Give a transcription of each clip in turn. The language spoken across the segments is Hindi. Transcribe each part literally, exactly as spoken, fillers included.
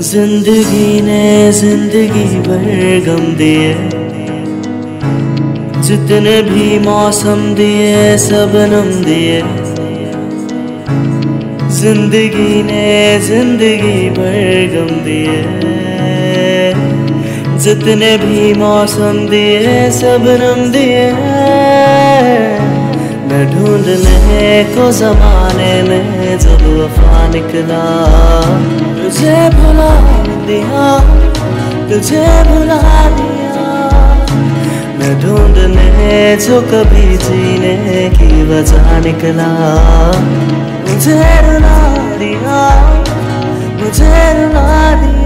जिंदगी ने जिंदगी भर गम दिए, जितने भी मौसम दिए सब नम दिए। जिंदगी ने जिंदगी भर गम दिए, जितने भी मौसम दिए सब नम दिए। मैं ढूंढने को जमाने में जब वफा निकला, तुझे भुला दिया, तुझे भुला दिया। मैं ढूंढने जो कभी जीने की वजह निकला, मुझे रुला दिया, मुझे रुला दिया।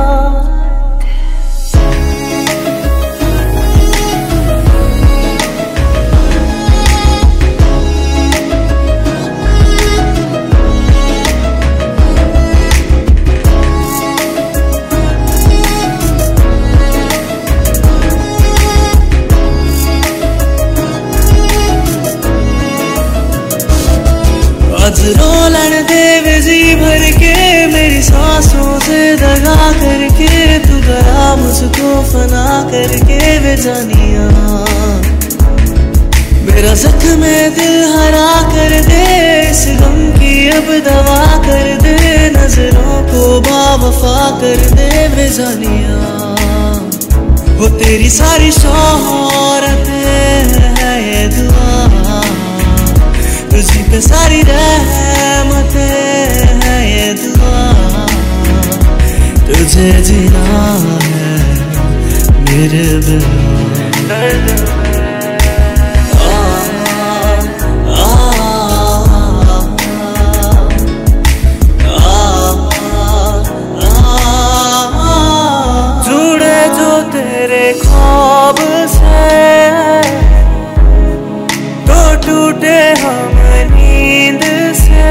आज रोलन दे जी भर के मेरी सांसों से दगा करके, तू गया मुझको फना करके वे जानिया। मेरा जख्म में दिल हरा कर दे, इस गम की अब दवा कर दे। नजरों को बावफा कर दे वे जानिया। वो तेरी सारी शोहरत है ये दुआ, तुझी पे सारी रहमतें है ये दुआ। तुझे जीना है मेरे बिना। जुड़े जो तेरे ख्वाब से तो टूटे हम नींद से।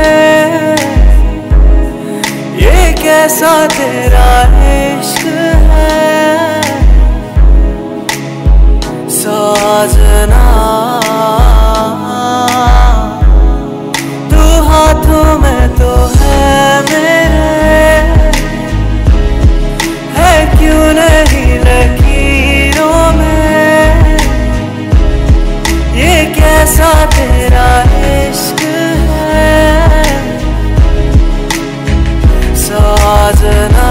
ये कैसा तेरा इश्क है साजना, तू हाथों में तो है मेरे, है क्यों नहीं लकीरों में। ये कैसा तेरा इश्क है साजना,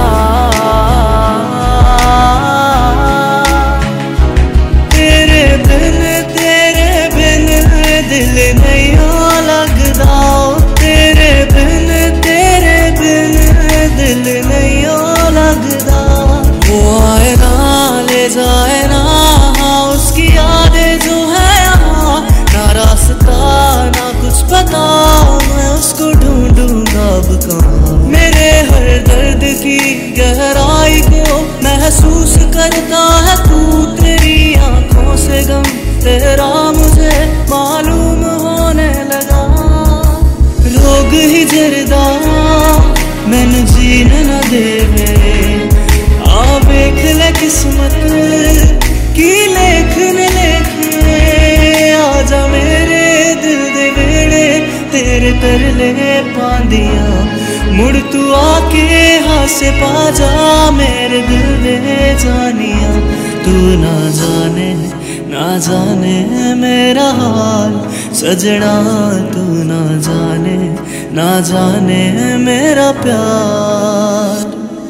तेरे बिन तेरे बिन दिल नहीं लगदा। तेरे बिन तेरे बिन दिल नहीं लगदा। वो आए ना ले जाए ना उसकी यादें जो है यहाँ, ना रास्ता ना कुछ पता, मैं उसको ढूंढूंगा अब कहाँ। मेरे हर दर्द की गहराई को महसूस करता है तू, तेरी आंखों से गम तेरा मुझे मालूम होने लगा। रोग ही जरदा मैनू जीने न देवे, आ वेख ले किस्मत की लेखन लेखे। आजा मेरे दिल दे वेड़े तेरे तरले पांदिया, मुड़ तू आके हासे पा जा मेरे दिल दे जानिया। तू ना जाने ना जाने मेरा हाल सजना, तू ना जाने ना जाने मेरा प्यार।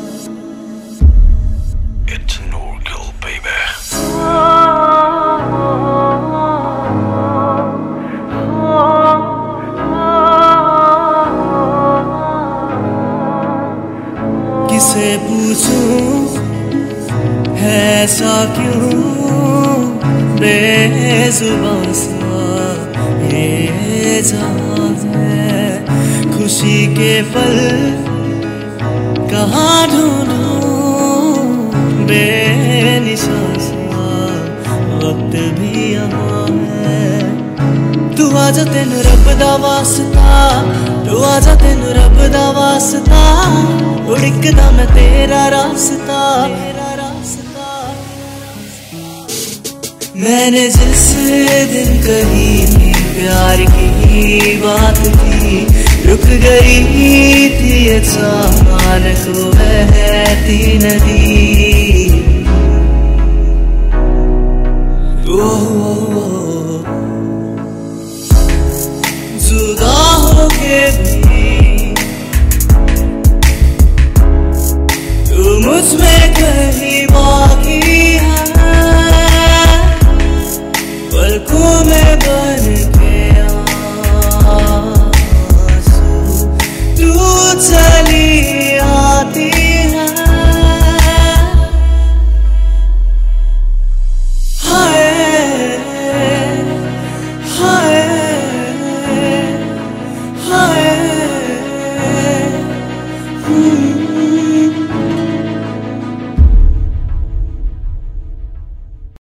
किसे पूछूं है ऐसा क्यों बेजुबां सा ये जान है। खुशी के पल कहाँ ढूंढूं बेनिशां सा वक्त भी यहाँ है। तू आजा तेनू रब दा वास्ता, तू आजा तेनू रब दा वास्ता, उड़कदा मैं तेरा रास्ता। मैंने जिस दिन कही प्यार की बात की, रुक गई थी अचानक बहती नदी।